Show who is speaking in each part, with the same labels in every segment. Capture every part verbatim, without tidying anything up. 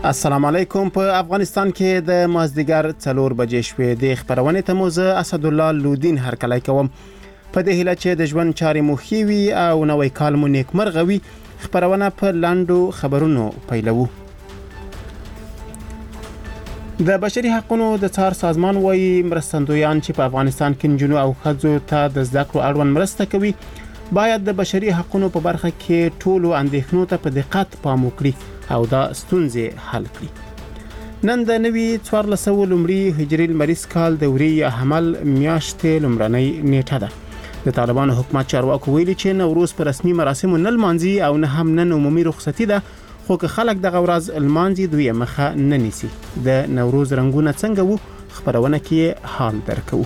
Speaker 1: السلام علیکم. په افغانستان کې د مازدیګر څلور بجې شوې د خبرونې ته موزه اسد الله لودین هرکلی کوم. په دې هیله چې د ژوند چارې مو ښې وي او نوی کال مو نیکمرغه وي، خبرونه په لاندو خبرونو پیلوو. د بشري حقوقو د څار سازمان وايي مرستندویان چې په افغانستان کې نجونو او ښځو ته د زده کړو اړوند مرسته کوي باید د بشري حقوقو په برخه کې ټولو اندېښنو ته په دقت پام وکړي او دا ستونزې حل کړي. نن د نوي څوارلس سوه لومړي هجري لمریز کال د وري حمل میاشتې لومړنۍ نیټه ده. د طالبانو حکومت چارواکو ویلي چې نوروز په رسمي مراسمو نه لمانځي او نه هم نن عمومي رخصتي ده، خو که خلک دغه ورځ لمانځي دوی مخه نه نیسي. د نوروز رنګونه څنګه وو خبرونه کې حال درکو.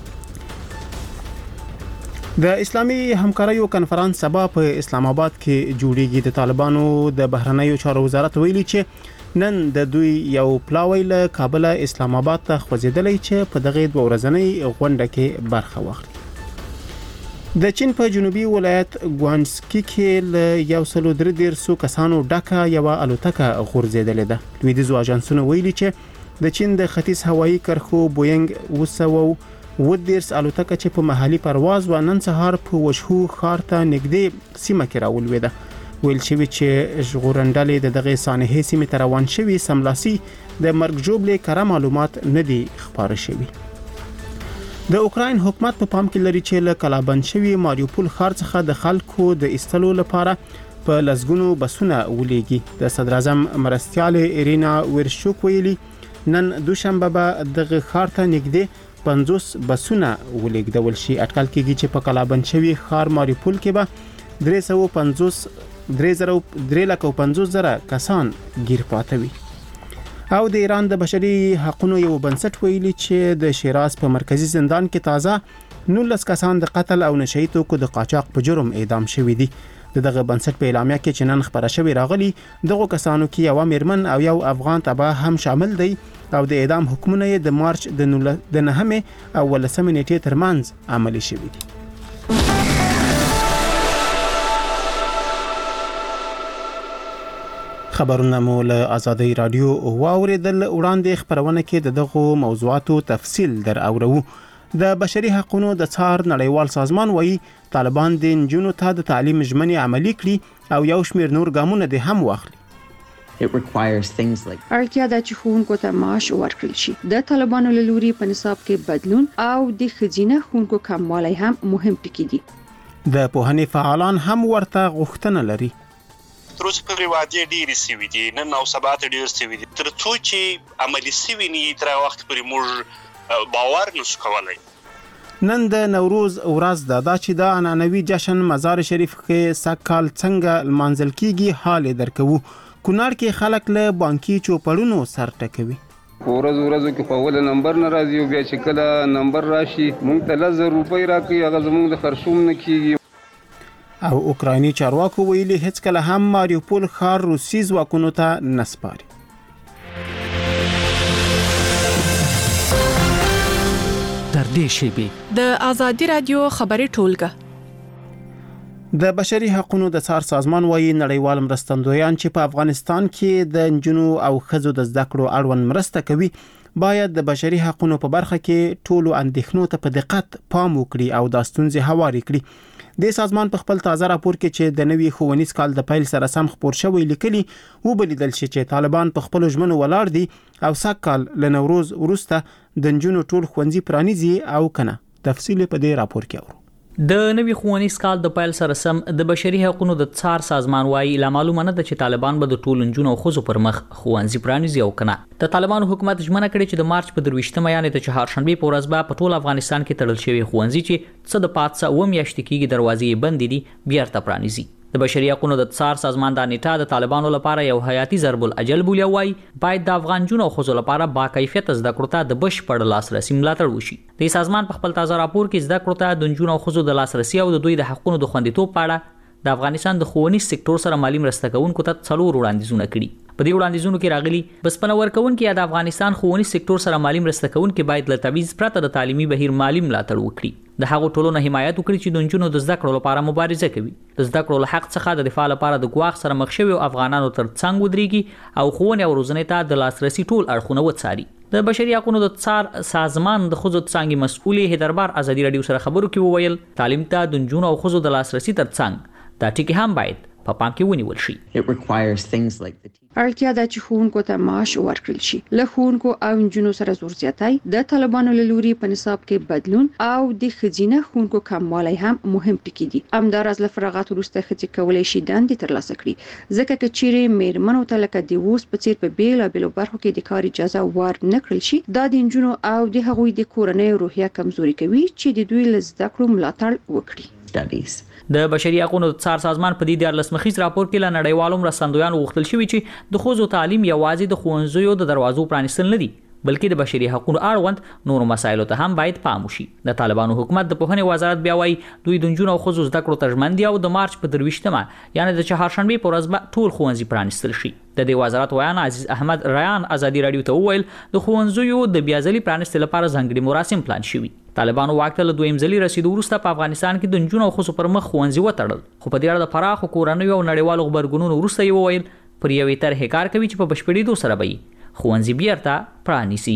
Speaker 1: د اسلامي همکاریو کنفرانس سبا په اسلام آباد کې جوړیږي. د طالبانو د بهرنیو چارو وزارت ویلي چې نن د دوی یو پلاوی له کابل اسلام آباد ته خوځیدلی چې په دغه دوه ورځنۍ غونډه کې برخه واخلي. د چین په جنوبي ولایت ګوانسکی کې له یو سلو درې دیرشو کسانو ډکه یو الوتکه غورځېدلې ده. لویدیځو اژانسونو ویلي چې د چین د ختیځ هوایي کرښو بوینګ اوه سوه اووه دیرش الوتکه چې په محلي پرواز و نن سهار په وشهو ښار ته نږدې سیمه کې راولوېده. ویل شوي چې ژغورنډلې د دغه سانحې سیمې ته روان شوي سملاسي د مرګ ژوبلې کره معلومات نه دي خپاره شوي. د اوکراین حکومت په پام کې لري چې له کلابند شوي ماریوپول ښار څخه د خلکو د ایستلو لپاره په لسګونو بسونه ولېږي. د صدر اعظم مرستیال ایرینا ورشوک ویلي نن دوشنبه به دغه ښار ته نږدې پنځوس بسونه ولېږدول شي. اټکل کېږي چې په کلابند شوي ښار ماریوپول کې به درې سوه پنځوس درې زره درې لکه پنځوس زره کسان ګیر پراته وي. او د ایران د بشري حقوقو یو بنسټ ویلي چې د شیراز په مرکزی زندان کې تازه نولس کسان د قتل او نشئی توکو د قاچاق په جرم اعدام شوي دي. دغه بنسټ په اعلامیه کې چې نن خبره شوی راغلی دغه کسانو کې یو میرمن او یو افغان تبع هم شامل دی او د اعدام حکمونه د مارچ د نهمې او ولسمې نیټې ترمنځ عملي شوي دي. خبرونه مو له آزادۍ رادیو واوریدل. وړاندې خبرونه کې د دغه موضوعاتو تفصیل در اورو. د بشري حقوقو د څار نړیوال سازمان وایي طالبان د نجونو ته د تعلیم ژمنې عملي کړي او یو شمېر نور ګامونه دې هم واخلي.
Speaker 2: It requires things like
Speaker 3: اړتیا ده چې ښوونکو ته معاش ورکړل شي. د طالبانو له لوري په نصاب کې بدلون او د ښځینه ښوونکو کموالی هم مهم ټکي دي.
Speaker 1: د پوهنې فعالان هم ورته غوښتنه لري.
Speaker 4: تر اوسه پورې وعدې ډېرې سوي دي، نن او سبا ته ډېر سوي دي. تر څو چې عملي سوي نه وي تر وخت پورې موږ باور نشو کولی.
Speaker 1: نن د نوروز ورځ ده. دا چې د عنعنوي جشن مزار شریف کې سږ څنګه لمانځل کیږي حال درکوو. کونړ کې خلک له بانکي چوپړونو سر ټکوي.
Speaker 5: ورځ ورځ کې په اول نمبر ناراضي او بیا چې کله نمبر راشي مونږ ته لس زره روپۍ راکړي، هغه زموږ د خرڅوم نه کیږي.
Speaker 1: او اوکرایني چارواکو ویلي هیڅ کله هم ماریوپول ښار روسي ځواکونو ته نه سپاري.
Speaker 6: در دې شیبې
Speaker 7: د آزادۍ رادیو خبري ټولګه.
Speaker 1: د بشري حقوقو د څار سازمان وايي نړیوال مرستندویان چې په افغانستان کې د نجونو او ښځو د زده کړو اړوند مرسته کوي باید د بشري حقوقو په برخه کې ټولو اندېښنو ته په دقت پام وکړي او د ستونزې هواري کړي. د سازمان په خپل تازه راپور کې چې د نوي ښوونیز کال د پیل سره سم خپور شوی لیکلي وبلیدل شي چې طالبان په خپل ژمنو ولاړ دي او سږ کال له نوروز وروسته د نجونو ټول ښوونځي پرانیزي او کنه. تفصیل په دې راپور کې اورو.
Speaker 8: د نوي ښوونیز کال د پیل سره سم د بشري حقوقو د څار سازمان وايي لا معلومه نه ده چې طالبان به د ټولو نجونو او ښځو پر مخ ښوونځي پرانیزي او کنه. د طالبانو حکومت ژمنه کړې چې د مارچ په درویشتمه یعنې د چهارشنبې په ورځ به په ټول افغانستان کې تړل شوي ښوونځي چې څه د پاتسه اوه میاشتې کېږي دروازې یې بندې دي بیرته پرانیزي. د بشري حقوقو د څار سازمان د نیټه د طالبانو لپاره یو حیاتي ضرب الاجل بولی وای باید د افغان جنو او خزو لپاره با کیفیت زده کړو ته د بشپړ لاسرسي ملاتړ وشي. د سازمان په خپل تازه راپور کې زده کړو ته د جنو او خزو د لاسرسي او د دوی د حقوقو د خوندیتوب په اړه د افغانستان د ښوونیز سکتور سره مالی مرسته کوونکو ته څلور وړاندیزونه کړي. په دې وړاندیزونو کې راغلي بسپنه ورکوونکي د افغانستان ښوونیز سکتور سره مالی مرسته کوونکي باید له تعویض پرته د تعلیمي بهیر مالی ملاتړ وکړي. د هغو ټولو نه حمایت وکړي چې د نجونو د زده کړو لپاره مبارزه کوي د زده کړو له حق څخه د دفاع لپاره د ګواښ سره مخ شوي افغانانو تر څنګ ودرېږي او ښوونې او روزنې ته د لاسرسي ټول اړخونه وڅاري. د بشري حقوقو د څار سازمان د ښځو څانګې مسؤلې هیدربار ازادي راډیو سره خبرو کې وویل تعلیم ته د نجونو او ښځو د لاسرسي تر څنګ دا ټکي هم باید په پام کې ونیول شي.
Speaker 2: It requires things like the
Speaker 3: اړتیا ده چې ښوونکو ته معاش ورکړل شي. له ښوونکو او نجونو سره زور زیاتی د طالبانو له لوري په نصاب کې بدلون او د ښځینه ښوونکو کموالی هم مهم ټکي دي. همداراز له فراغت وروسته ښځې کولی شي دندې ترلاسه کړي ځکه که چیرې میرمنو ته لکه د اوس په څیر په بیلابیلو برخو کې د کار اجازه ور نه کړل شي دا د نجونو او د هغوی د کورنۍ روحیه کمزوري کوي چې د دوی له زده کړو ملاتړ وکړي.
Speaker 2: studies.
Speaker 8: د بشري حقوقو د څار سازمان په دې دیارلس مخیز راپور کې له نړیوالو مرستندویانو غوښتل شوی چې د ښځو تعلیم یوازې د ښوونځیو د دروازو پرانیستل نه دي بلکې د بشري حقوقو اړوند نورو مسایلو ته هم باید پام وشي. د طالبانو حکومت د پوهنې وزارت بیا وایي دوی د نجونو او ښځو زده کړو ته ژمن دي او د مارچ په درویشتمه یعنې د چهارشنبې په ورځ به ټول ښوونځي پرانیستل شي. د دې وزارت ویان عزیز احمد ریان ازادي راډیو ته وویل د ښوونځیو د بیاځلي پرانیستلو لپاره ځانګړي مراسم پلان شوي. طالبانو واک ته له دویم ځلي رسیدو وروسته په افغانستان کې د نجونو او ښځو پر مخ ښوونځي وتړل خو په دې اړه د پراخو کورنیو او نړیوالو غبرګونونو وروسته یې وویل پر یوې طرحې کار کوي چې په بشپړېدو سره به یې ښوونځي بیرته پرانیسي.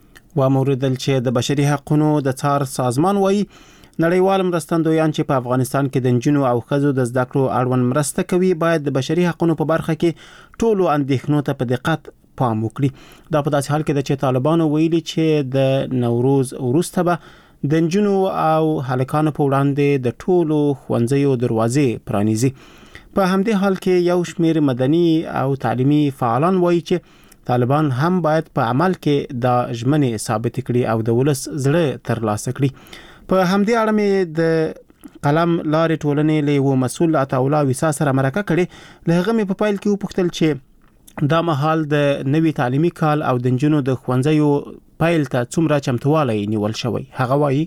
Speaker 1: وموردل چې د بشري حقوقو د څار سازمان وایي نړیوال مرستندویان چې په افغانستان کې د نجونو او ښځو د زده کړو اړوند مرسته کوي باید د بشري حقوقو په برخه کې ټولو اندېښنو ته په دقت پام وکړي. دا په داسې حال کې ده چې طالبانو ویلي چې د نوروز وروسته به د نجونو او هلکانو په وړاندې د ټولو ښوونځیو دروازې پرانیزي. په همدې حال کې یو شمېر مدني او تعلیمي فعالان وایي چې طالبان هم باید په عمل کې د ژمنې ثابت کړي او د ولس زړه ترلاسه کړي. په همدې اړه مې د قلم لارې ټولنې له یو مسؤل عطاالله ویسا سره مرکه کړې. له هغه مې په پیل کې وپوښتل چې دا مهال د نوي تعلیمي کال او د نجونو د ښوونځیو پیل ته څومره چمتوالی نیول شوی. هغه وایي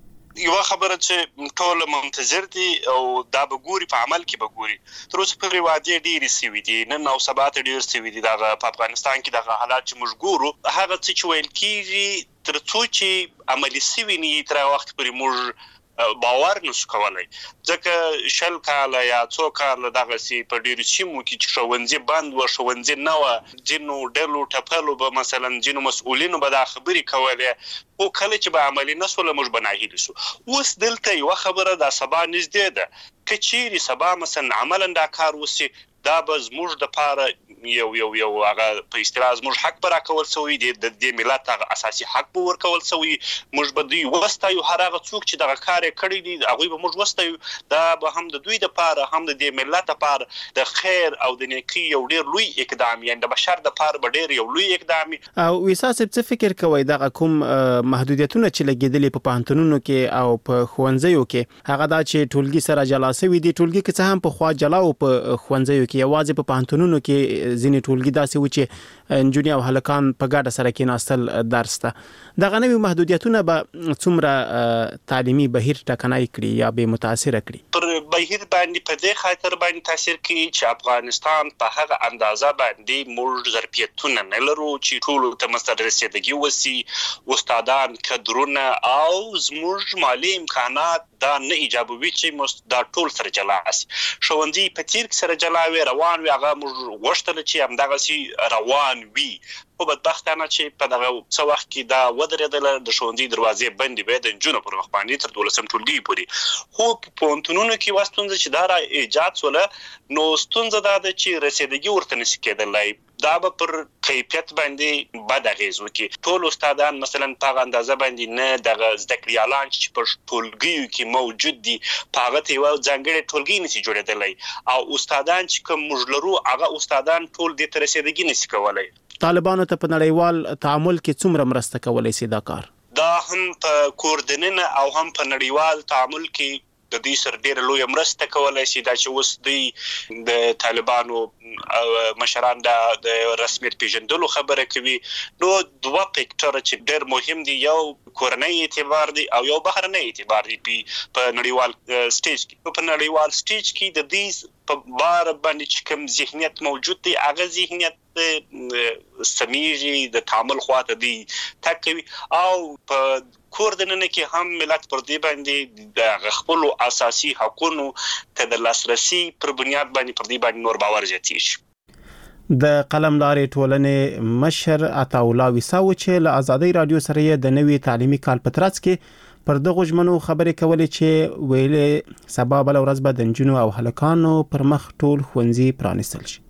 Speaker 4: یو خبره چې ټول منتظر دي او دا به ګوري په عمل کې به ګوري. تر اوسه پورې وعدې ډېرې سوي دي نن او سبا ته ډېر سوي دي. دغه په افغانستان کې دغه حالات چې موږ ګورو هغه څه چې ویل کېږي تر څو چې عملي سوي نه وي تر وخت پورې موږ باور نشو کولای ځکه شل کاله یا څو کاله دغسې په ډېرو سیمو کې چې ښوونځي بند وه ښوونځي نه وه ځینو ډلو ټپلو به مثلا ځینو مسؤلینو به دا خبرې کولې خو کله چې به عملي نه سوله موږ به ناهیلي سو. اوس دلته یوه خبره دا سبا نږدې ده که چیرې سبا مثلا عملا دا کار وسي دا به زموږ دپاره یو یو یو هغه په اصطلاح زموږ حق به راکول سوی دی د دې ملت هغه اساسي حق به ورکول سوی موږ به دوی وستایو هر هغه څوک چې دغه کار یې کړی دی هغوی به موږ وستایو دا به هم د دوی دپاره هم د دې ملت دپاره د خیر او د نیکۍ یو ډېر لوی اقدام یعنې د بشر دپاره به ډېر یو لوی اقدام.
Speaker 1: او ویسا صاحب څه فکر کوئ دغه کوم محدودیتونه چې لګېدلي په پوهنتونونو کې او په ښوونځیو کې هغه دا چې ټولګي سره جلا سوي دي ټولګي که څه هم پخوا جلا و په ښوونځیو کې یوازې په پوهنتونونو کې ځینې ټولګي داسې و چې نجونې او هلکان په ګډه سره کېناستل درس ته دغه نوي محدودیتونه به څومره تعلیمي بهیر ټکنی کړي یا به متاثره کړي؟
Speaker 4: پر بهیر باندې په دې خاطر باندې تاثیر کوي چې افغانستان په هغه اندازه باندې موږ ظرفیتونه نه لرو چې ټولو ته مثلا رسیدګي وسي استادان کدرونه او زموږ مالي امکانات دا نه ایجابوي چې دا ټول سره جلا سي. ښوونځي په تیر کې سره جلا وي روان وي هغه موږ غوښتل چې همدغسې روان وي خو بدبختانه چې په دغه څه وخت کې دا ودرېدله د ښوونځي دروازې بندې وې د نجونو پر مخ باندې تر دولسم ټولګي پورې. خو په پوهنتونونو کې یوه ستونزه چې دا را ایجاد سوله نو ستونزه دا ده چې رسیدګي ورته نشي کېدلی دا به پر کیفیت باندې بد اغېز وکړي. ټول استادان مثلا په هغه اندازه باندې نه دغه زده کړیالان چې په ټولګیو کې موجود دي په هغه ته یوه ځانګړې ټولګي نشي جوړېدلی او استادان چې کوم موږ لرو هغه استادان ټول دې ته رسیدګي نشي کولی.
Speaker 1: طالبانو ته په نړیوال تعامل کې څومره مرسته کولی سي دا کار؟
Speaker 4: دا هم په کوردننه او هم په نړیوال تعامل کې د دوی سره ډېره لویه مرسته کولی شي. دا چې اوس دوی د طالبانو مشران د رسمیت پیژندلو خبره کوي نو دوه فکټره چې ډېر مهم دي یو کورنۍ اعتبار دی او یو بهرنۍ اعتبار دی په نړیوال سټیج کې. په نړیوال سټیج کې د دوی په بار باندې چې کوم ذهنیت موجود دی هغه ذهنیت سميږي د تعامل خواته دی تک کوي او په کور دننه کې هم ملت پر دې باندې د خپل اساسي حقوقو ته د لاسرسي پر بنیاد باندې پر دې باندې نور باور زیاتېږي.
Speaker 1: د قلم لارې ټولنې مشر عطاالله ویساو چې له ازادي رادیو سره د نوي تعلیمي کال په ترڅ کې پر دغه ژمنو خبرې کولې چې ویلې سبا بل ورځ به د نجونو او هلکانو پر مخ ټول ښوونځي پرانیستل شي.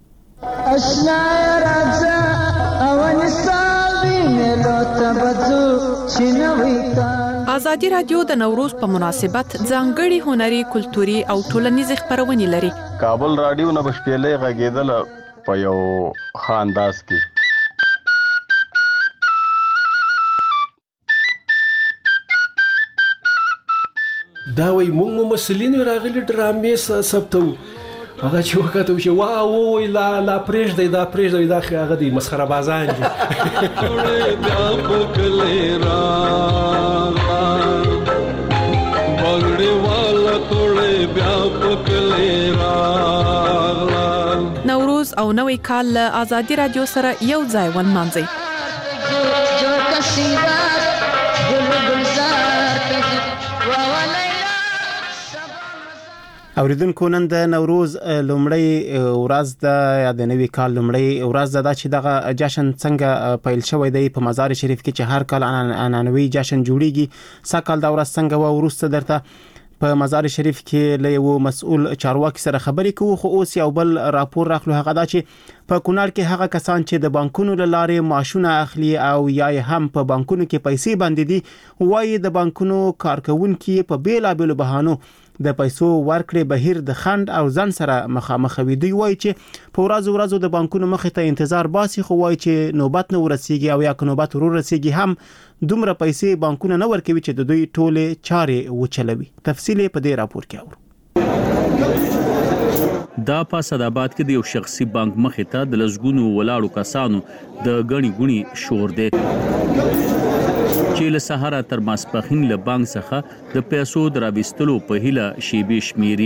Speaker 7: ازادي رادیو د نوروز په مناسبت ځانګړي هنري کلتوري او ټولنیز خبرونه لري.
Speaker 9: کابل رادیو نه بشپېلې غږیدل په یو خانداس کې.
Speaker 10: دا وای مونږ مسلین راغلي ډرامې ثبتو هغه چې وکړو چې واو وای لا لا پرېږ دی دا پرېږ دی دا هغه دی مسخره بازان دي. بیا پکلې را بغړې والا ټوله بیا پکلې را.
Speaker 7: نوروز او نوی کال له ازادي رادیو سره یو ځای ونمانځي.
Speaker 1: اوریدونکو نن د نوروز لومړی ورځ د یا د نوي کال لومړی ورځ د چې دغه جشن څنګه پیل شوی دی په مزار شریف کې چې هر کال عنعنوي جشن جوړیږي. ساکال دا ورځ څنګه و ورسته درته په مزار شریف کې له یو مسؤل چارواکي سره خبرې کوو. خو اوس یو بل راپور راخلو هغه دا چې په کونړ کې هغه کسان چې د بانکونو لارې معاشونه اخلي او یا هم په بانکونو کې پیسې باندې دي وایي د بانکونو کارکونکو په بیلابېلو بهانو د پیسو ورکړې بهیر د خند او ځن سره مخامخ وي. دوی وایي چې په ورځو ورځو د بانکونو مخې ته انتظار باسي خو وایي چې نوبت نه ورسیږي او یا که نوبت ورور رسیږي هم دومره پیسې بانکونه نه ورکوي چې د دوی ټولې چارې وچلوي. تفصیل په دې راپور کې اورو.
Speaker 11: دا په صداباد کې د یو شخصي بانک مخې ته د لزګونو ولاړو کسانو د غني غني شور دی چې له سهار تر ماسپخین له بانک څخه د پیسو دراوستلو په هیله شیبې شمیري.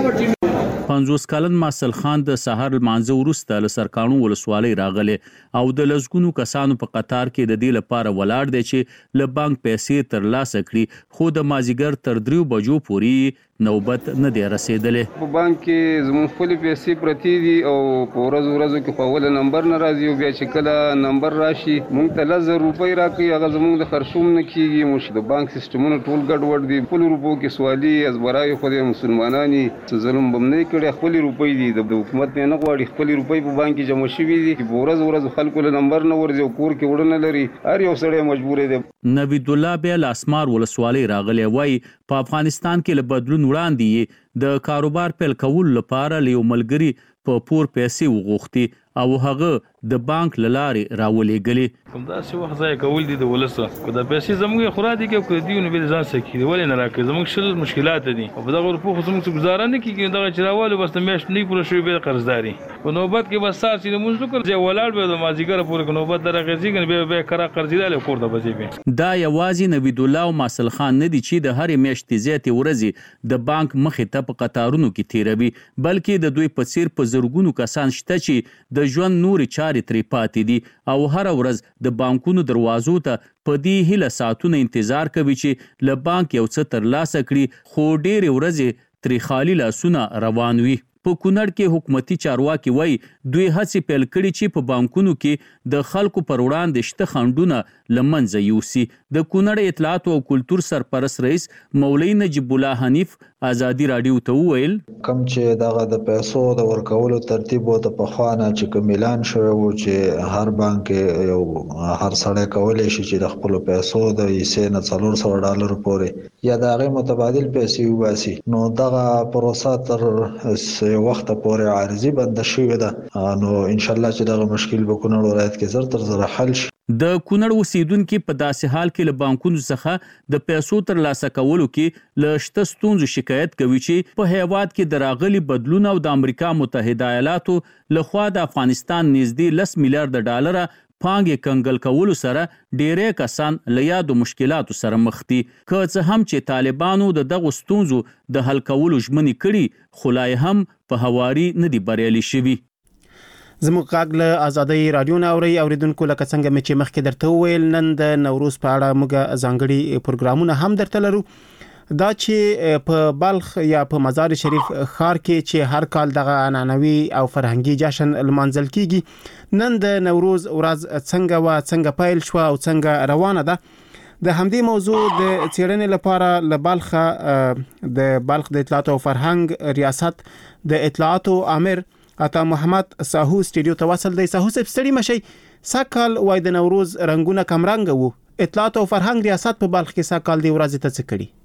Speaker 11: پنځوس کلن ماسل خان د سهار مانځه وروسته له سرکانو ولسوالۍ راغلی او د لزګونو کسانو په قطار کې د دې لپاره ولاړ دی چې له بانک پیسې تر لاسه کړي خو د مازیګر تر دریو بجو پورې نوبت نه دی رسیدلې.
Speaker 5: په بانک کې زموږ خپل پیسې پرتی دي او په ورځ ورځو کې په ول نمبر ناراضي او بیا چې کله نمبر راشي موږ ته لږ روپۍ راکړي هغه زموږ د خرشوم نه کیږي. موږ د بانک سیستمونو ټول ګډوډ دي. خپل روپو کې سوالي ازبرای خو د مسلمانانی ظلم بم نه کړي. خپل روپۍ دي د حکومت نه نه غواړي. خپل روپۍ په بانک کې جمع شوي دي په ورځ ورځ خلکو له نمبر نه ورځي او کور کې وړنه لري. هر یو سړی مجبور دی.
Speaker 11: نوید الله بیا لاسمار ولسوالۍ راغلی وای په افغانستان کې له بدلون وړاندې د کاروبار پیل کول لپاره له ملګری په پور پیسې وغوښتي او هغه د بانک لارې راولېګلې.
Speaker 12: کوم دا څه وخت ځای کول دي د ولسو کو دا پیسې زموږ خورا دي کې کو دیونه بل ځان سکی ولې نه راکې زموږ شل مشکلات دي او په دغه ورپو خو زموږ گزاره نه کیږي. دغه چرواله بس مېش نه پوره شوی به قرضداري په نوبت کې بس ساسي د موږ کول ځای ولاړ به د مازیګر پورې نوبت درغه ځیګن به به کرا قرضیدل کور ته بځي.
Speaker 11: دا یوازې نوید الله او ماسل خان نه دي چې د هر میاشتې زیاتې ورځې د بانک مخې ته په قطارونو کې تیروي بلکې د دوی په څیر په زرګونو کسان شته چې د ژوند نوري چارې ترې پاتې دي او هر ورځ د بانکونو دروازو ته په دې هیله ساعتونه انتظار کوي چې له بانک یو څه تر لاسه کړي خو ډېرې ورځې ترې خالي لاسونه روان وي. په کونړ کې حکومتي چارواکي وایي دوی هڅې پیل کړي چې په بانکونو کې د خلکو پر وړاندې شته خنډونه له منځه یوسي. د کونړ اطلاعات او کلتور سرپرست رئیس مولوي نجیب الله حنیف ازادي رادیو ته وویل
Speaker 13: کم چې دغه د پیسو د ورکولو ترتیب او د پخوانه چې کوم اعلان شوی و چې هر بانک یو هر سړی کولی شي چې د خپل پیسو د یې نه څلور سوه ډالر پورې یا د هغې متبادل پیسې وباسي نو دغه پروسه تر وخت پورې عارضي بنده شوې ده نو ان شاء الله چې دغه مشکل به کونړ ولایت کې زر تر زر حل شي.
Speaker 11: د کونړ اوسیدونکو په داسې حال کې له بانکونو څخه د پیسو تر لاسه کولو کې له شته ستونزو شکایت کوي چې په هیواد کې د راغلي بدلون او د امریکا متحده ایالاتو لخوا د افغانستان نږدې لس میلیارډ ډالر پانګې کنګل کولو سره ډېری کسان له یادو مشکلاتو سره مخ دي. که څه هم چې طالبانو د دغو ستونزو د حل کولو ژمنې کړي خو لا هم په هواري نه دي بریالي شوي.
Speaker 1: زموږ غږ له آزادۍ رادیو نه اوري اوریدونکو لکه څنګه مې چې مخکې درته وویل نن د نوروز په اړه موږ ځانګړي پروګرامونه هم درته لرو دا چې په بلخ یا په مزار شریف ښار کې چې هر کال دغه عنعنوي او فرهنګي جشن لمانځل کیږي نن د نوروز ورځ څنګه و څنګه پیل شو او څنګه روانه ده د همدې موضوع د څېړنې لپاره له بلخ د بلخ د اطلاعات او فرهنګ ریاست د اطلاعات امیر عطا محمد ساهو سټډیو ته وصل دی. ساهو صاحب ستړي مشي ساکال وای د نوروز رنگونه کمرنګ وو اطلاعات او فرهنګ ریاست په بلخ کې ساکال دی ورځ ته څه کړي؟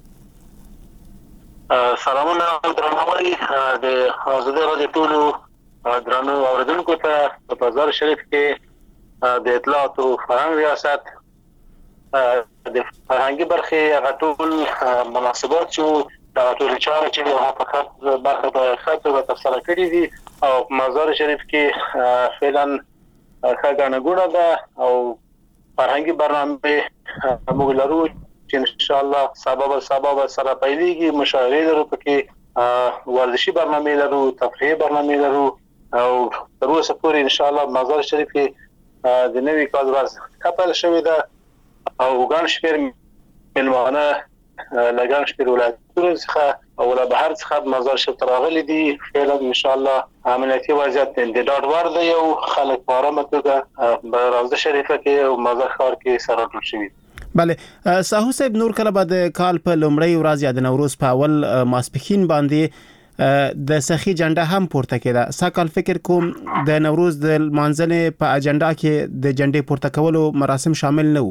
Speaker 14: سلامونه درنوي د آزادۍ رادیو ټولو درنو اوریدونکو ته په بازار شریف کې د اطلاعات او فرهنګ ریاست د فرهنګي برخې غټول مناسبات چې دا ټول چارې چې هغه په خاطر برخه په خاطر تفصیل کړی دي او مزار شریف کې فعلا ښاګانه ګوړه ده او فرهنګي برنامه موږ لرو چې ان شاء الله سبب سبب سره پیلېږي مشاعرې لرو پکې ورزشي برنامه لرو تفریحي برنامه لرو او تر اوسه پورې ان شاء الله مزار شریف کې د نوي کال ورځ خپل شوې ده او ګڼ شمېر مېلمانه لګان شپږ ولایتونو څخه او له بهر څخه مزار شریف راغلي دي فعلا ان شاء الله عملیاتي وضعیت د ډاډ ور دی او خلک په آرامه توګه په روضه شریفه کې او مزار ښار کې سره ټول شوي.
Speaker 1: بله ساهو صاحب نور کله بعد کال په لومړی ورځ یا د نوروز په اول ماسپښین باندې د سخی جنډه هم پورته کړه ساکال فکر کوم د نوروز د مانځنې په اجنډا کې د جنډې پورته کولو مراسم شامل نه وو.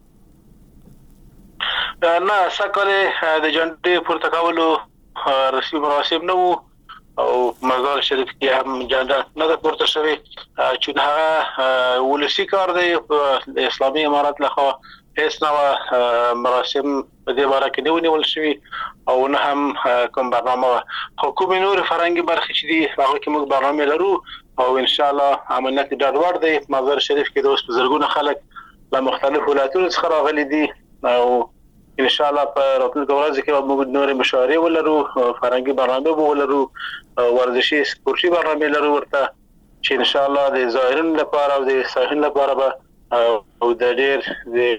Speaker 14: نه ساکاله د جنډې پورته کولو رسمي مراسم نه وو او مزار شریف کې هم جنډه نه پورته شوی چې هغه ولسی کار دی په اسلامي امارات لخوا هیڅ نوع مراسم په دې باره کې نه ونیول شوی او نه هم کوم برنامه حکومت نور فرهنګي برخې چې دي هغه کې موږ برنامه لرو او ان شاء الله عملیات ډاډ ور دی مزار شریف کې د اوس بزرګونه خلک له مختلفو ولایتونو څخه راغلي دي او ان شاء الله په راتلونکي ورځ کې موږ نور مشاعرې ولرو فرهنګي برنامه ولرو ورزشي سپورتي برنامه لرو ورته چې ان شاء الله د ظاهرین لپاره او د ساحل لپاره به او د ډېر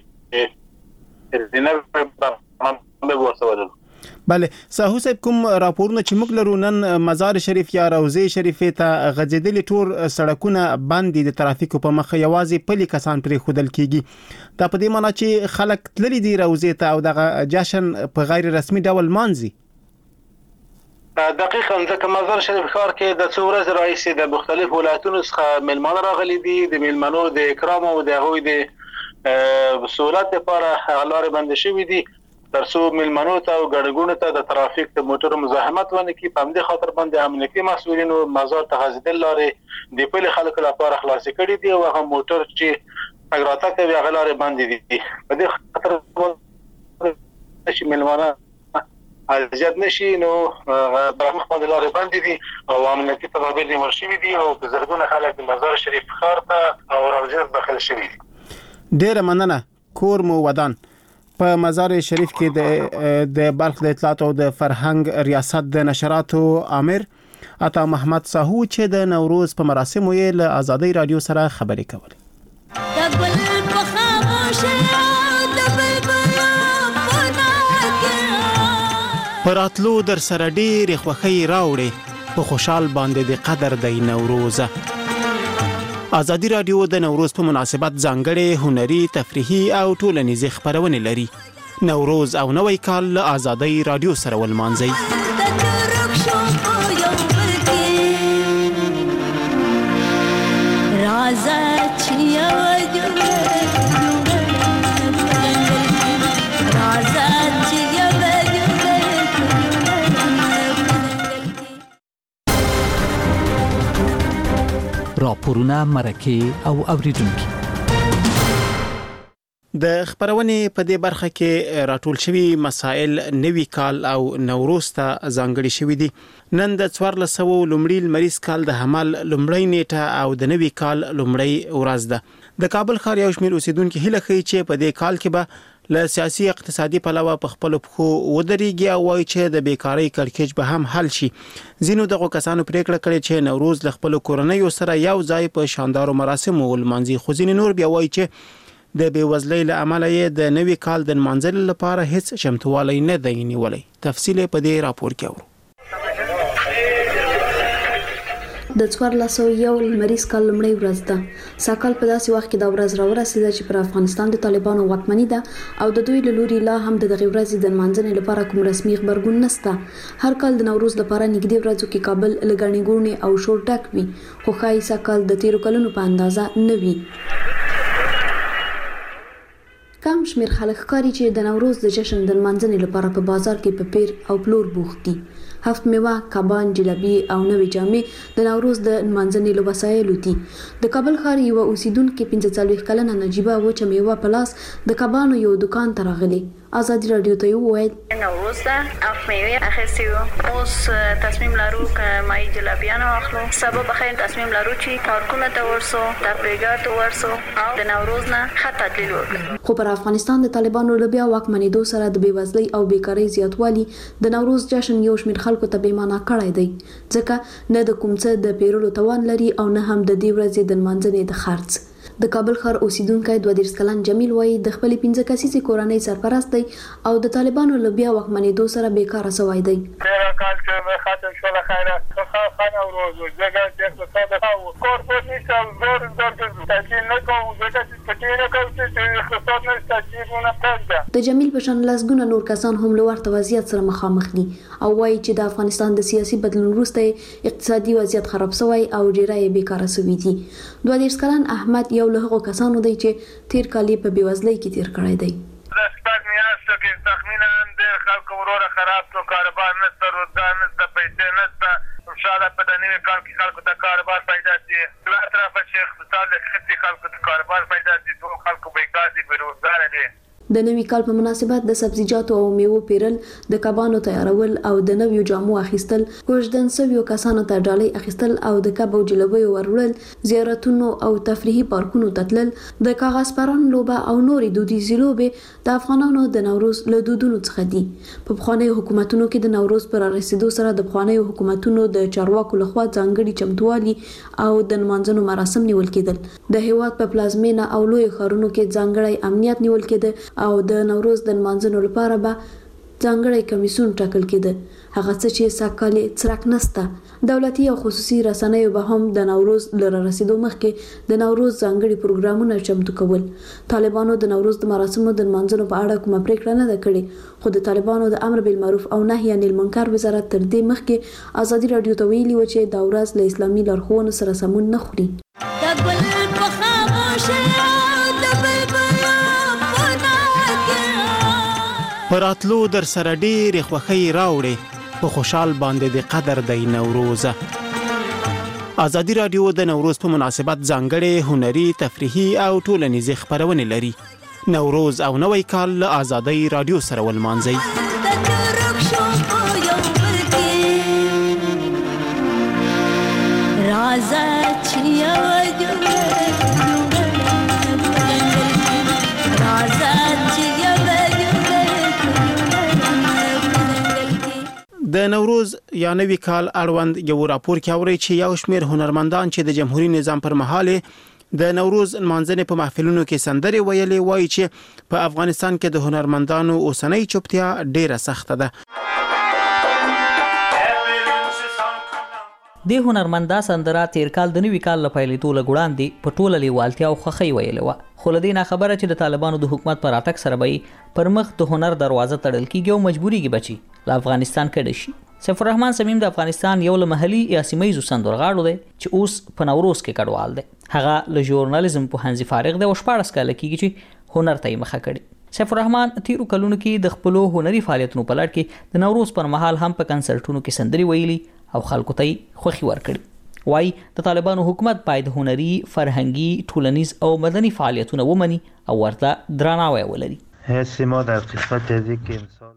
Speaker 14: د دینه برنامه ورسول.
Speaker 1: بله ساهو صاحب کوم راپورونه چې موږ لرو نن مزار شریف یا روضه شریفه ته غځېدلي ټول سړکونه بند دي د ترافیکو په مخ یوازې پلي کسان پرې خودل کیږي دا په دې معنی چې خلک تللي دي روضه ته او دغه جشن په غیر رسمي ډول مانځي.
Speaker 14: دقیقاً ځکه مزار شریف ښار کې د څو ورځې راهیسې د مختلفو ولایتونو څخه میلمانه راغلي دي د میلمنو د اکرام او د هغوی د سهولت لپاره لارې بندې شوې دي ترڅو میلمنو ته او ګڼګونو ته د ترافیک د موټرو مزاحمت ونه کړي په همدې خاطر باندې امنیتي مسؤلینو مزار ته غځېدل لارې د پلي خلکو لپاره خلاصې کړي دي او هغه موټر چې تګ راتګ کوي هغه لارې بندې دي په دې خاطر چې میلمانه اذیت نشي نو برمخ باندې لارې بندې دي او امنیتي تدابیر نیول شوي دي او بزرګونه خلک د مزار شریف ښار ته او روضه داخل شوي دي.
Speaker 1: ډېره مننه کور مو ودان. په مزار شریف کې د د بلخ د اطلاعات او د فرهنګ ریاست د نشراتو امیر عطا محمد ساهو چې د نوروز په مراسمو یې له آزادۍ رادیو سره خبرې کولې. پراتلو در سره ډېر خوښي راوړي په خوشحال باندې د قدر دی نوروز. آزادی رادیو د نوروز په مناسبت ځانګړې هنري تفریحي او ټولنیزې خبرونه لري. نوروز او نوی کال له آزادی رادیو سره ولمانځي.
Speaker 6: راپورونه مرکه او اوریدونکو
Speaker 1: د خبرونې په دې برخه کې راټول شوی مسائل نوی کال او نوروز ته ځانګړي شوی دي. نن د څوارلس سوه لومړي لمریز کال د حمل لومړی نیټه او د نوی کال لومړی ورځ ده. د کابل ښار یو شمېر اوسیدونکو هیله کوي چې په دې کال کې به له سیاسي اقتصادي پلوه په خپل پخو ودرېږي او وایي چې د بیکاری کړکېچ به هم حل شي. ځینو دغه کسانو پریکړه کړې چې نوروز له خپل کورنۍ سره یو ځای په شاندارو مراسمو ولمانځي، خو ځینې نور بیا وایي چې د بیوزلۍ له امله یې د نوي کال د نمانځلو لپاره هیڅ چمتووالی نه دی نیولی. تفصیل په دې راپور کې اورو.
Speaker 15: د څوارلس سوه یو لمریز کال لومړۍ ورځ ده. ساکال په داسې وخت کې دا ورځ راورسېده چې پر افغانستان د طالبانو واکمني ده او د دوی له لوري لا هم د دغې ورځې د نمانځنې لپاره کوم رسمي غبرګون نشته. هر کال د نوروز لپاره نږدې ورځو کې کابل له ګڼې ګوڼې او شور ډک وي، خو ښایي ساکال د تیرو کلونو په اندازه نه وي. کم شمیر خلک ښکاري چې د نوروز د جشن د نمانځنې لپاره په بازار کې په پیر او پلور بوخت دي. هفت میوه، کبان، جلبي او نوې جامې د نوروز د نمانځنې له وسایلو دي. د کابل ښار یوه اوسیدونکې پنځه څلوېښت کلنه نجیبه وچه میوه په لاس د کبانو یو دکان ته راغلې. ازادي راډیو ته وویل
Speaker 16: نوروز ده، هفت میوه اخیستي وو، اوس تصمیم لرو که مای جلبیانو اخلو. سبا بخیر تصمیم لرو چې پارکونه ته ورسو، تفریحګاه ته ورسو او د نوروز نه ښه تدلیل وکړو.
Speaker 15: خو پر افغانستان د طالبانو له بیا واکمنېدو سره د بېوزلۍ او بیکارۍ زیاتوالي د نوروز جشن یو شمېر خلکو ته بې معنا کړی دی، ځکه نه د کوم څه د پیرلو توان لري او نه هم د دې ورځې د نمانځنې د خرڅ. د کابل ښار اوسیدونکی دوه دېرش کلن جمیل وایي د خپلې پنځه کسیزې کورنۍ سرپرست دی او د طالبانو له بیا واکمنېدو سره بیکاره سوی دی.
Speaker 17: تېره کال چې مې ختم شوله خیره ښه نوروز و، ځکه چې اقتصاد ښه و، کور پور نشته، زور زور تحصیل نه کوو، ځکه چې پټې نه کوو چې اقتصاد نشته، چیزونه پرېږده.
Speaker 15: د جمیل په شان لسګونه نور کسان هم له ورته وضعیت سره مخامخ دي او وایي چې د افغانستان د سیاسي بدلون وروسته اقتصادي وضعیت خراب سوی او ډېری یې بیکاره سوي دي. دوه دېرش کلن احمد یو له هغو کسانو دی چې تیر کال یې په بېوزلۍ کې تیر کړی دی.
Speaker 17: د شپږ میاشتو کې تخمینا ډېر خلکو وروره خراب کړو، کاروبار نشته، روزګار نشته، پیسې نشته. انشاءالله په د نوي کال کې خلکو ته کاروبار پیدا شي. له هر طرفه چې اقتصاد ښه شي، خلکو ته کاروبار پیدا شي، ټول خلکو بیکار دي، بېروزګاره دي.
Speaker 15: د نوي کال په مناسبت د سبزیجاتو او میوو پیرل، د کبانو تیارول او د نویو جامو اخیستل، کوژدن سویو کسانو ته ډالۍ اخیستل او د کب او جلبیو وروړل، زیارتونو او تفریحي پارکونو ته تلل، د کاغذ پران لوبه او نورې دودیزې لوبې د افغانانو د نوروز له دودونو څخه دي. په پخوانیو حکومتونو کې د نوروز پر رسیدو سره د پخوانیو حکومتونو د چارواکو لخوا ځانګړي چمتووالي او د نمانځنو مراسم نیول کېدل. د هېواد په پلازمینه او لویو ښارونو کې ځانګړی امنیت نیول کېده او د نوروز د نمانځنو لپاره به ځانګړی کمیسیون ټاکل کېده. هغه څه چې سږ کال یې څرک نشته. دولتي او خصوصي رسنیو به هم د نوروز له رارسېدو مخکې د نوروز ځانګړي پروګرامونه چمتو کول. طالبانو د نوروز د مراسمو د نمانځنو په اړه کومه پریکړه نه ده کړې، خو د طالبانو د امر بالمعروف او نهي عن المنکر وزارت تر دې مخکې ازادي راډیو ته ویلي و چې دا ورځ له اسلامي لارښوونو سره سمون نه خوري.
Speaker 1: پراتلو در سره ډېرې خوښۍ راوړې، په خوشحال باندې د قدر دی نوروز. ازادي راډیو د نوروز په مناسبت ځانګړې هنري، تفریحي او ټولنیزې خپرونې لري. نوروز او نوی کال له ازادي راډیو سره ولمانځئ. د نوروز یا نوی کال اړوند یو راپور کې اوري چې یو شمېر هنرمندان چې د جمهوریت نظام پر مهال د نوروز نمانځنې په محفلونو کې سندرې ویلې وایي چې په افغانستان کې د هنرمندانو اوسنۍ چوپتیا ډیره سخته ده.
Speaker 8: د هنرمندا سندره تیر کال د نوي کال له پیلېدو له وړاندې په ټوله لیوالتیا او خوښۍ ویلې وه، خو له دې نه خبره چې د طالبانو د حکومت پر راتګ سره به پر مخ د هنر دروازه تړل کېږي او مجبورېږي به چې له افغانستان کډه شي. سیف الرحمن صمیم د افغانستان یو له محلي یا سیمه ییزو سندرغاړو دی چې اوس په نوروز کې کډوال دی. هغه له ژورنالیزم پوهنځي فارغ دی او شپاړس کاله کېږي چې هنر ته یې مخه کړې. سیف الرحمن تیرو کلونو کې د خپلو هنري فعالیتونو په لړ کې د نوروز پر مهال هم په کنسرټونو کې سندرې ویلي او خلکو ته یې خوښي ورکړي. وایي د طالبانو حکومت باید هنري، فرهنګي، ټولنیز او مدني فعالیتونه ومني او ورته درناوی ولري.
Speaker 18: حس ما در قسمت از یک امسال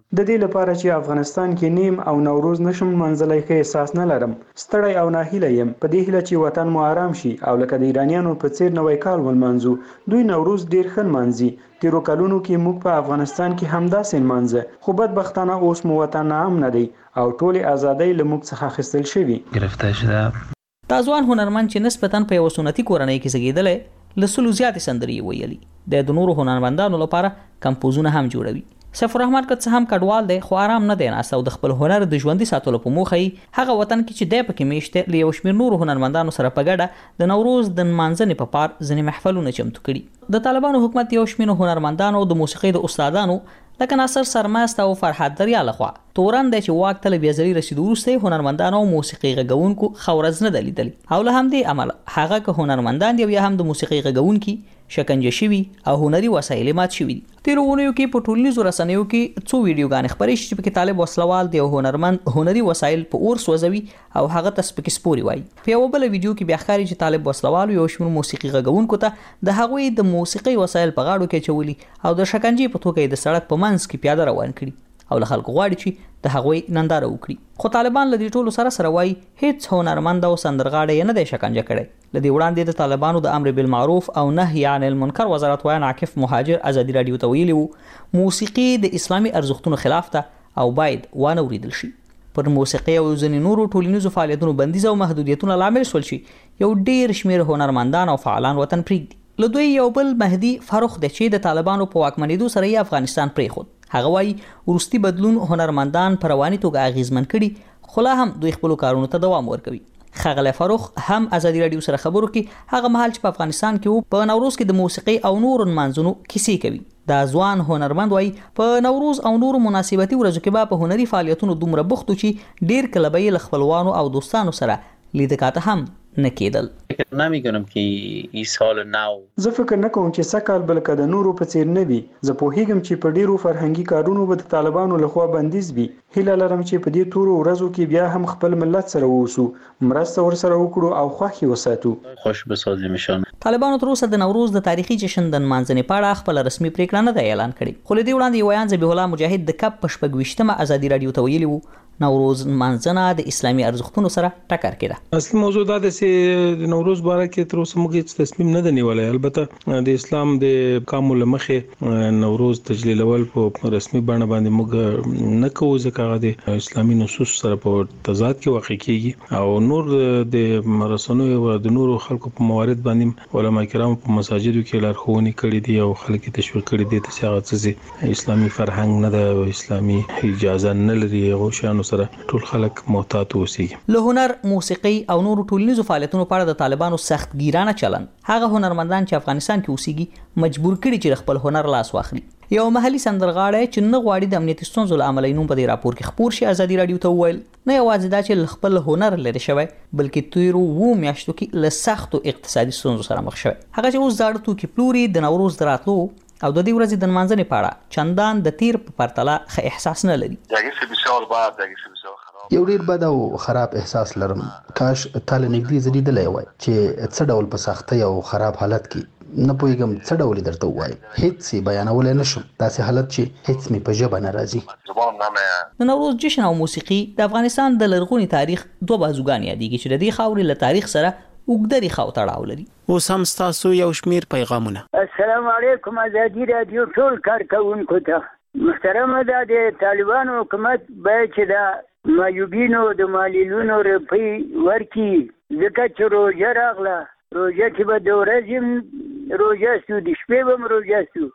Speaker 18: د دې لپاره چې افغانستان کې نیم او نوروز نشم منځلای ښه احساس نه لرم. ستړی او ناهیله یم په دې هیله چې وطن مو آرام شي او لکه د ایرانیانو په څیر نوی کال ولمانځو. دوی نوروز ډیر ښه نمانځي. تیرو کلونو کې موږ په افغانستان کې همداسې نمانځه، خو بدبختانه اوس مو وطن ناامنه دی او ټولې ازادۍ له موږ څخه اخیستل شوي.
Speaker 8: گرفتار شده. دا ځوان هنرمند چې نسبتاً په یو سنتي کورنۍ کې زیږېدلی، له سلو زیاتې سندرې ویلي. د نورو هنرمندانو لپاره کمپوزونه هم جوړوي. سیف الرحمن که څه هم کډوال دی خو آرام نه دی ناست او د خپل هنر د ژوندي ساتلو په موخه یې هغه وطن کې چې دی پکې میشت له یو شمېر نورو هنرمندانو سره په ګډه د نوروز د نمانځنې په پار ځینې محفلونه چمتو کړي. د طالبانو حکومت یو شمېر هنرمندانو د موسیقۍ د استادانو لکه ناصر سرمست او فرحت دریا لخوا تورن دی چې واک ته بیا ځلې رسیدو وروسته هنرمندانو او موسیقي غږونکو خورز نه دلیدل او له همدې امله هغه که هنرمندان دی یا هم د موسیقي غږونکي شکنجه شوي او هنري وسایل مات شوي دي. تیرو اونیو کې په ټولنیزو رسنیو کې څو ویډیوګانې خپرې شوې چې پکې طالب وسلوال دی او هنرمند هنري وسایل په اور سوځوي او هغه ته سپکې سپوري وایي. په یوه بله ویډیو کې بیا ښکاري چې طالب وسلوال یو شمېر موسیقي غږونکو ته د هغوی د موسیقي وسایل په غاړو کې اچولي او د شکنجې په توګه یې د سړک په منځ کې پیاده روان کړي او له خلکو غواړي چې د هغوی ننداره وکړي. خو طالبان له دې ټولو سره سره وایي هیڅ هنرمند او سندرغاړی یې نه دی شکنجه کړی. له دې وړاندې د طالبانو د امر بالمعروف او نهي عن المنکر وزارت ویان عاکف مهاجر ازادي راډیو ته ویلي وو موسیقي د اسلامي ارزښتونو خلاف ده او باید وانه اوریدل شي. پر موسیقي او ځینې نورو ټولنیزو فعالیتونو بندیز او محدودیتونه لامل شول چې یو ډیر شمېر هنرمندان او فعالان وطن پرېږدي. له دوی یو بل مهدي فاروق دی چې د طالبانو په واکمنېدو سره یې افغانستان پرېښود. هغه وایي وروستي بدلون هنرمندان په رواني توګه اغیزمن کړي خو لا هم دوی خپلو کارونو ته دوام ورکوي. ښاغلی فاروق هم ازادي راډیو سره خبرو کې هغه مهال چې په افغانستان کې په نوروز کې د موسیقۍ او نورو نمانځنو کیسې کوي. دا ځوان هنرمند وایي په نوروز او نورو مناسبتي ورځو کې به په هنري فعالیتونو دومره بوخت و چې ډیر کله به یې له خپلوانو او دوستانو سره لیدکاته هم نه کېدل.
Speaker 19: نمی‌کنم که این سال نو
Speaker 18: زه فکر نه کوم چې سږ کال به لکه د نورو په څیر نه وي. زه پوهیږم چې په ډیرو فرهنګي کارونو به د طالبانو لخوا بندیز وي. هیله لرم چې په دې تورو ورځو کې بیا هم خپل ملت سره اوسو، مرسته ورسره وکړو او خوښي وساتو.
Speaker 19: خوش بسازیمشان.
Speaker 8: طالبانو تر اوسه د نوروز د تاریخي جشن د نمانځنې په اړه خپل رسمي پریکړه نه ده اعلان کړې. خو له دې وړاندې ویان ذبیح الله مجاهد د کب په شپږ ویشتمه ازادي راډیو ته ویلي وو نوروز نمانځنه د اسلامي ارزښتونو سره ټکر کړه.
Speaker 10: اصلي موضوع دا ده چې د نوروز باره کې تر اوسه موږ هیڅ تصمیم نه دی نیولی. البته د اسلام د احکامو له مخې نوروز تجلیلول په رسمي بڼه باندې موږ نه کوو ځکه هغه د اسلامي نصوص سره په تضاد کې واقع کیږي او نور د رسنیو او د نورو خلکو په موارد باندې علما کرام په مساجدو کې لارښوونې کړې دي او خلک تشویق کړي دي چې هغه څه اسلامي فرهنګ نه ده او اسلامي اجازه نه لري هغه شانو سره ټول خلک محتاط اوسي.
Speaker 8: له هنر، موسیقي او نورو ټولنیزو فعالیتونو په اړه د طالبانو سخت ګیرانه چلن هغه هنرمندان چې افغانستان کې اوسېږي مجبور کړي چې خپل هنر لاس واخلي. یو محلي سندرغاړی چې نه غواړي د امنیتي ستونزو له امله نوم په دې راپور کې خپور شي ازادي راډیو ته وویل نه یوازې دا چې خپل هنر لري شوی بلکې تیرو وو میاشتو کې له سختو اقتصادي ستونزو سره مخ شوی. هغه چې اوس زاړه توکي پلوري د نوروز د راتلو او د دې ورځې د نمانځنې په اړه چندان د تیر په پرتله ښه احساس نه لري.
Speaker 20: یو ډیر بد او خراب احساس لرم. کاش تاله نږدې زديدلې وای چې څه ډول په سختۍ او خراب حالت کې نه پوهیږم څه ډول درته وای هیڅ بیانول نه شم. داسې حالت چې هیڅ می په ژبه نه راځي.
Speaker 8: د نوروز جشن او موسیقي د افغانستان د لرغوني تاریخ دوه بازوګان یادېږي چې د دې خاورې له تاریخ سره اوږده ریښه او تړاو لري.
Speaker 1: اوس هم ستاسو یو شمیر پیغامونه.
Speaker 21: السلام علیکم ازادي راډیو ټول کارکونکو ته. محترمه ده د طالبانو حکومت باید چې د مایوبینو د مالیلونو روپۍ ورکړي ځکه چې روژه راغله. روژه کې به د ورځې هم روژه سو د شپې به هم روژه سو.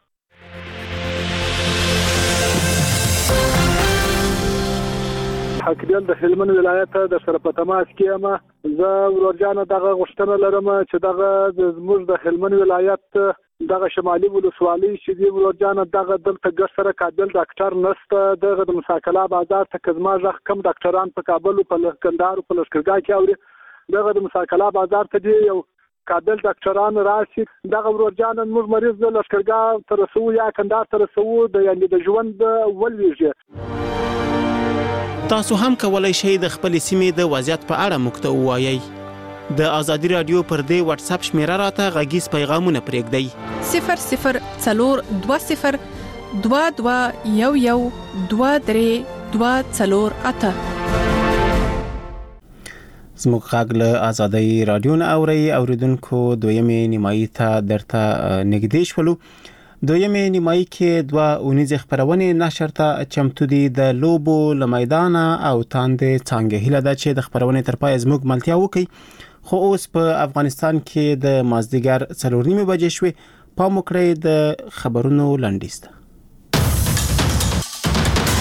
Speaker 22: حاکمیان د هلمند ولایت د سره په تماس کې یم. زه ورورجانه دغه غوښتنه لرم چې دغه زموږ د هلمند ولایت دغه شمالي ولسوالۍ چې دی ورورجانه دغه دلته ګر سره قابل ډاکټر نشته. دغه د مساکلا بازار ته کزما ځخ کم ډاکټران په کابل او په کندهار او په لشکرګاه کې اوري. دغه د مساکلا بازار ته دی یو قابل ډاکټران راشي. دغه ورورجانه موږ مریض د لشکرګاه تر رسو یا کندهار تر رسو د یعنی د ژوند ولويږي.
Speaker 1: تاسو هم کولای شئ د خپل سیمې د وضعیت په اړه موږ ته ووایئ. د ازادي راډیو پر دې واتس اپ شمیره راته غږیز پیغامونه پرېږدئ.
Speaker 7: صفر صفر څلور دوه صفر دوه دوه یو یو دوه درې دوه څلور اته.
Speaker 1: زموږ غږ له آزادۍ رادیو نه اوري اوریدونکو دویمې نیمایي ته درته نږدې شولو. دویمې نیمایي کې دوه اونیزې خبرونه نشر ته چمتو دي د لوبو لمیدان او تاندې څنګه هله ده چې د خبرونه تر پای زموږ ملتیا وکي. خو اوس په افغانستان کې د مازدیګر څلور نیمه بجې شوې. پام وکړئ د خبرونو لنډیسته.